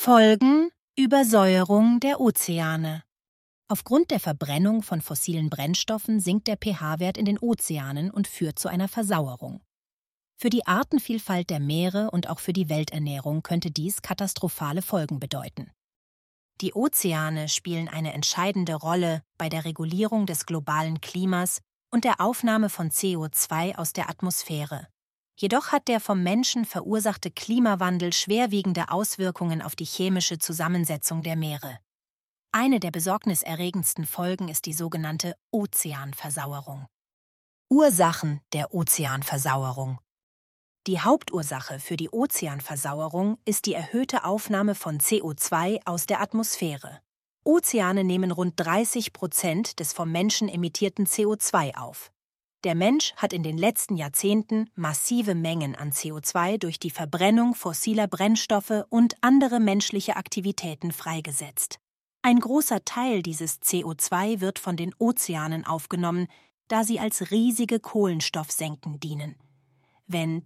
Folgen: Übersäuerung der Ozeane. Aufgrund der Verbrennung von fossilen Brennstoffen sinkt der pH-Wert in den Ozeanen und führt zu einer Versauerung. Für die Artenvielfalt der Meere und auch für die Welternährung könnte dies katastrophale Folgen bedeuten. Die Ozeane spielen eine entscheidende Rolle bei der Regulierung des globalen Klimas und der Aufnahme von CO2 aus der Atmosphäre. Jedoch hat der vom Menschen verursachte Klimawandel schwerwiegende Auswirkungen auf die chemische Zusammensetzung der Meere. Eine der besorgniserregendsten Folgen ist die sogenannte Ozeanversauerung. Ursachen der Ozeanversauerung. Die Hauptursache für die Ozeanversauerung ist die erhöhte Aufnahme von CO2 aus der Atmosphäre. Ozeane nehmen rund 30% des vom Menschen emittierten CO2 auf. Der Mensch hat in den letzten Jahrzehnten massive Mengen an CO2 durch die Verbrennung fossiler Brennstoffe und andere menschliche Aktivitäten freigesetzt. Ein großer Teil dieses CO2 wird von den Ozeanen aufgenommen, da sie als riesige Kohlenstoffsenken dienen. Wenn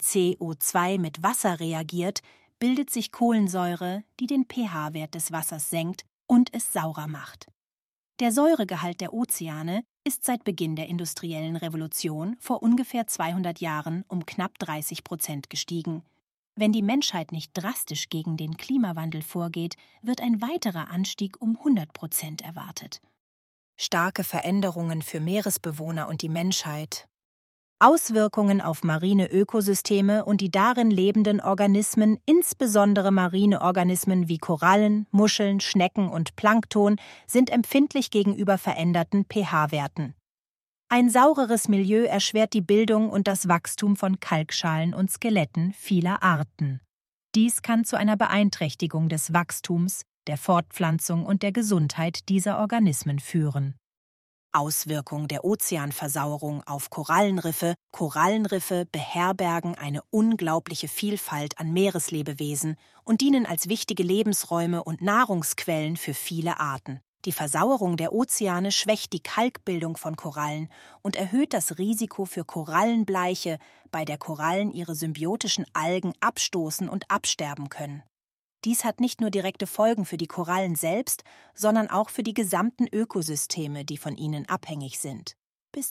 CO2 mit Wasser reagiert, bildet sich Kohlensäure, die den pH-Wert des Wassers senkt und es saurer macht. Der Säuregehalt der Ozeane ist seit Beginn der industriellen Revolution vor ungefähr 200 Jahren um knapp 30% gestiegen. Wenn die Menschheit nicht drastisch gegen den Klimawandel vorgeht, wird ein weiterer Anstieg um 100% erwartet. Starke Veränderungen für Meeresbewohner und die Menschheit. Auswirkungen auf marine Ökosysteme und die darin lebenden Organismen, insbesondere marine Organismen wie Korallen, Muscheln, Schnecken und Plankton, sind empfindlich gegenüber veränderten pH-Werten. Ein saureres Milieu erschwert die Bildung und das Wachstum von Kalkschalen und Skeletten vieler Arten. Dies kann zu einer Beeinträchtigung des Wachstums, der Fortpflanzung und der Gesundheit dieser Organismen führen. Auswirkung der Ozeanversauerung auf Korallenriffe. Korallenriffe beherbergen eine unglaubliche Vielfalt an Meereslebewesen und dienen als wichtige Lebensräume und Nahrungsquellen für viele Arten. Die Versauerung der Ozeane schwächt die Kalkbildung von Korallen und erhöht das Risiko für Korallenbleiche, bei der Korallen ihre symbiotischen Algen abstoßen und absterben können. Dies hat nicht nur direkte Folgen für die Korallen selbst, sondern auch für die gesamten Ökosysteme, die von ihnen abhängig sind. Bis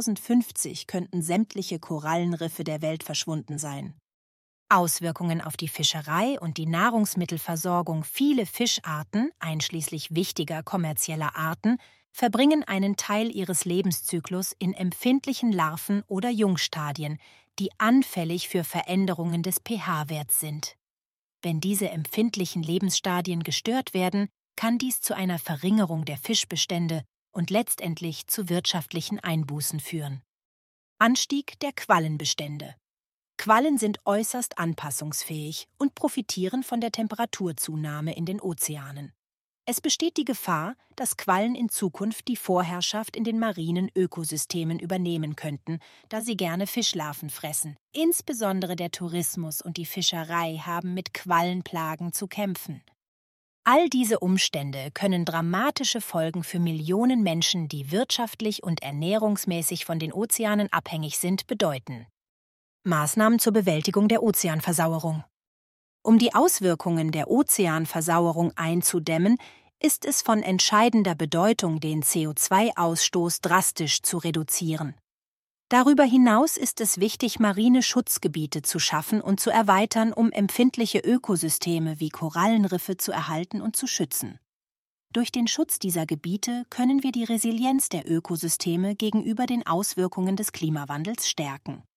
2050 könnten sämtliche Korallenriffe der Welt verschwunden sein. Auswirkungen auf die Fischerei und die Nahrungsmittelversorgung. Viele Fischarten, einschließlich wichtiger kommerzieller Arten, verbringen einen Teil ihres Lebenszyklus in empfindlichen Larven oder Jungstadien, die anfällig für Veränderungen des pH-Werts sind. Wenn diese empfindlichen Lebensstadien gestört werden, kann dies zu einer Verringerung der Fischbestände und letztendlich zu wirtschaftlichen Einbußen führen. Anstieg der Quallenbestände. Quallen sind äußerst anpassungsfähig und profitieren von der Temperaturzunahme in den Ozeanen. Es besteht die Gefahr, dass Quallen in Zukunft die Vorherrschaft in den marinen Ökosystemen übernehmen könnten, da sie gerne Fischlarven fressen. Insbesondere der Tourismus und die Fischerei haben mit Quallenplagen zu kämpfen. All diese Umstände können dramatische Folgen für Millionen Menschen, die wirtschaftlich und ernährungsmäßig von den Ozeanen abhängig sind, bedeuten. Maßnahmen zur Bewältigung der Ozeanversauerung. Um die Auswirkungen der Ozeanversauerung einzudämmen, ist es von entscheidender Bedeutung, den CO2-Ausstoß drastisch zu reduzieren. Darüber hinaus ist es wichtig, marine Schutzgebiete zu schaffen und zu erweitern, um empfindliche Ökosysteme wie Korallenriffe zu erhalten und zu schützen. Durch den Schutz dieser Gebiete können wir die Resilienz der Ökosysteme gegenüber den Auswirkungen des Klimawandels stärken.